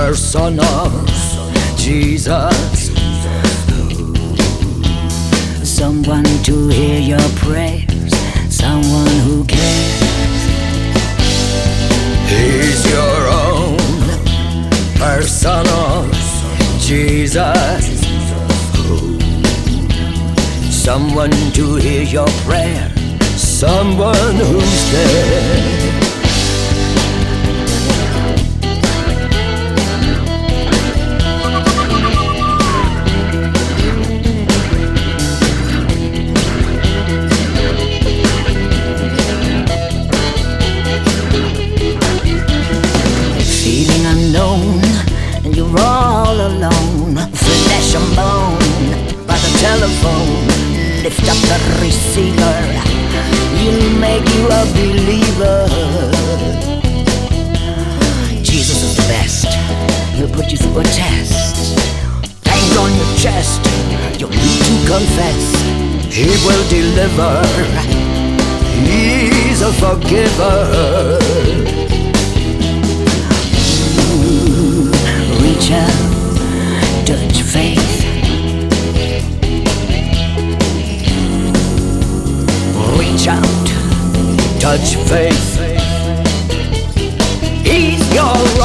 personal Jesus. Someone to hear your prayers, someone who cares. He's your own personal Jesus. Someone to hear your prayer, someone who's there. Feeling unknown, and you're all alone. Flesh and bone, by the telephone. Lift up the receiver, he'll make you a believer. Jesus is the best, he'll put you through a test. Bang on your chest, you'll need to confess. He will deliver, he's a forgiver. Reach out, touch faith. Reach out, touch faith. He's your